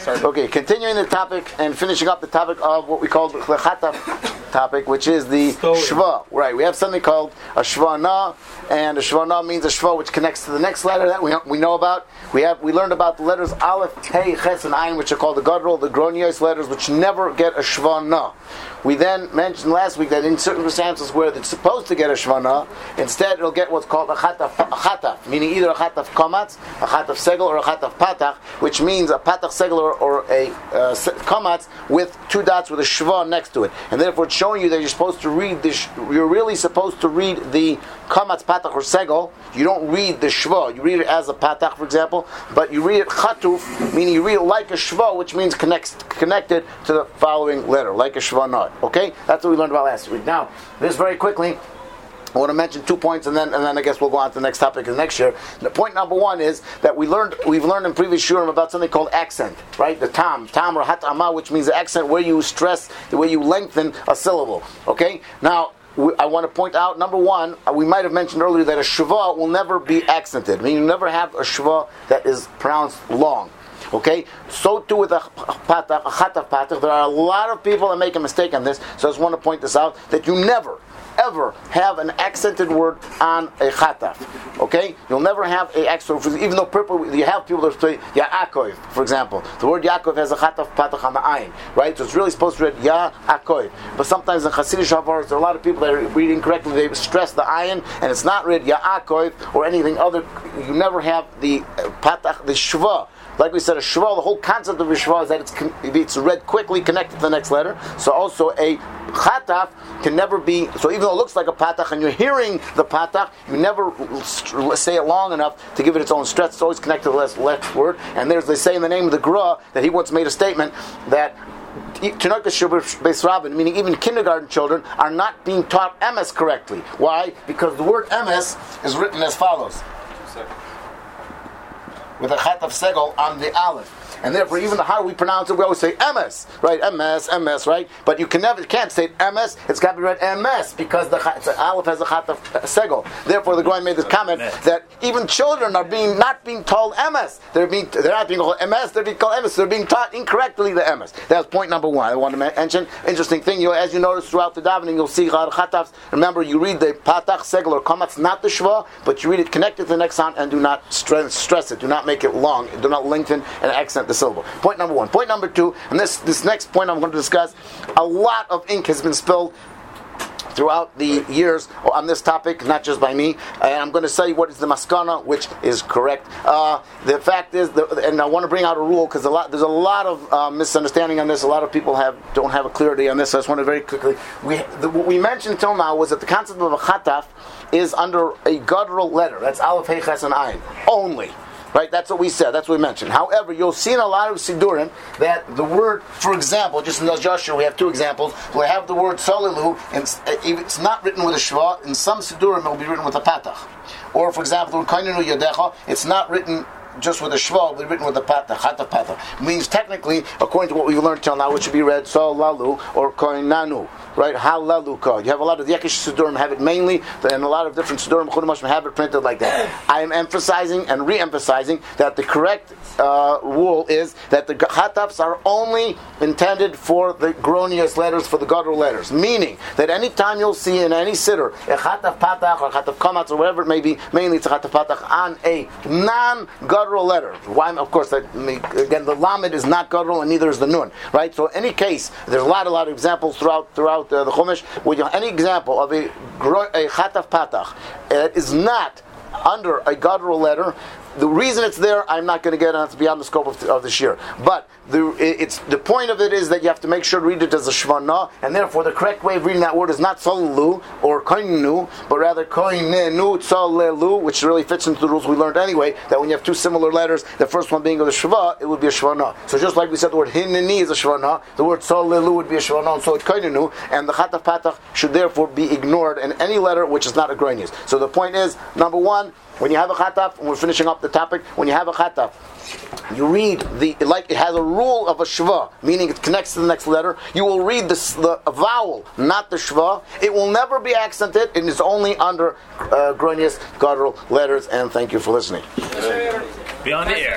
Okay, continuing the topic and finishing up the topic of what we call the Chataf topic, which is the Shva. Right, we have something called a Shvana, and a Shvana means a Shva which connects to the next letter that we know about. We learned about the letters Aleph, Tei, Ches, and Ayin, which are called the Gadol, the Gronios letters, which never get a Shvana. We then mentioned last week that in certain circumstances where it's supposed to get a Shvana, instead it'll get what's called a Chataf, meaning either a Chataf Kamatz, a Chataf Segel, or a Chataf Patach, which means a Patach Segel or a Kamatz with two dots with a Shva next to it. And therefore it's showing you that you're supposed to read this. You're really supposed to read the Kamatz, Patach, or Segel. You don't read the Shva. You read it as a Patach, for example, but you read it Chatuf, meaning you read it like a Shva, which means connected to the following letter, like a Shvanah. Okay? That's what we learned about last week. Now, this very quickly, I want to mention 2 points, and then I guess we'll go on to the next topic in the next year. The point number one is that we've learned in previous shurim about something called accent, right? The tam or hatama, which means the accent where you stress, the way you lengthen a syllable. Okay? Now, I want to point out, number one, we might have mentioned earlier that a shva will never be accented. I mean, you never have a shva that is pronounced long. Okay? So too with a patach, a chataf patach. There are a lot of people that make a mistake on this, so I just want to point this out, that you never, ever have an accented word on a chataf. Okay? You'll never have a accented, even though you have people that say Yaakov, for example. The word Yaakov has a chataf patach on the ayin, right? So it's really supposed to read Yaakov. But sometimes in Hasidic Havaros, there are a lot of people that are reading incorrectly. They stress the ayin, and it's not read Yaakov or anything other. You never have the patach, the shva. Like we said, a shva, the whole concept of a shva is that it's read quickly, connected to the next letter. So also a chataf can never be, so even though it looks like a patach and you're hearing the patach, you never say it long enough to give it its own stretch. It's always connected to the last word. And they say in the name of the Gra that he once made a statement that meaning even kindergarten children are not being taught emes correctly. Why? Because the word emes is written as follows, with a chataf segel on the aleph. And therefore, even how do we pronounce it? We always say MS, right? MS, right? But you can't say MS. It's got to be read MS because the aleph has a chataf segel. Therefore, the Goyen made this comment that even children are not being told MS. They're not being called MS. They're being called MS. They're being taught incorrectly the MS. That's point number one. I want to mention interesting thing. As you notice throughout the davening, you'll see chatafs. Remember, you read the patach segel or kamatz, not the shva, but you read it connected to the next sound and do not stress it. Do not make it long. Do not lengthen and accent the syllable. Point number one. Point number two, and this next point I'm going to discuss, a lot of ink has been spilled throughout the years on this topic, not just by me, and I'm going to tell you what is the maskana, which is correct. The fact is, and I want to bring out a rule because there's a lot of misunderstanding on this. A lot of people don't have a clarity on this. So I just want to very quickly. What we mentioned till now was that the concept of a chataf is under a guttural letter. That's aleph, hey, ches, and ayin only. Right, that's what we said, that's what we mentioned. However, you'll see in a lot of Sidurim that the word, for example, just in the Joshua, we have two examples. We have the word Solilu, and it's not written with a Shva. In some Sidurim, it will be written with a Patach. Or, for example, the word Koinenu Yadecha, it's not written just with a shva, but written with a patach, chataf patach. Means technically, according to what we've learned till now, it should be read Solilu or Koinanu, right? Halaluka. You have a lot of the Yekish Sidurim have it mainly, and a lot of different Sidurim Chudamashim have it printed like that. I am emphasizing and re-emphasizing that the correct rule is that the chatafs are only intended for the Gronius letters, for the Gadol letters. Meaning that any time you'll see in any siddur a chataf patach or chataf kamatz or whatever it may be, mainly it's a chataf patach on a non-Gadol letter. Why? Of course, again, the lamed is not Gadol and neither is the nun, right? So, in any case, there's a lot of examples throughout the Chumash. Any example of a chataf patach is not under a Gadol letter. The reason it's there, I'm not going to get on. It's beyond the scope of this year. But the point of it is that you have to make sure to read it as a shvana, and therefore the correct way of reading that word is not solelu or koinenu, but rather koinenu tzalelu, which really fits into the rules we learned anyway. That when you have two similar letters, the first one being of the shva, it would be a shvana. So just like we said, the word hineni is a shvana, the word tzalelu would be a shvana, and so it koinenu, and the chataf patach should therefore be ignored in any letter which is not a gronius. So the point is, number one, when you have a chataf, and we're finishing up the topic, when you have a chataf, you read it has a rule of a shva, meaning it connects to the next letter. You will read the vowel, not the shva. It will never be accented. It is only under Gronius Gadol letters. And thank you for listening. Beyond the air.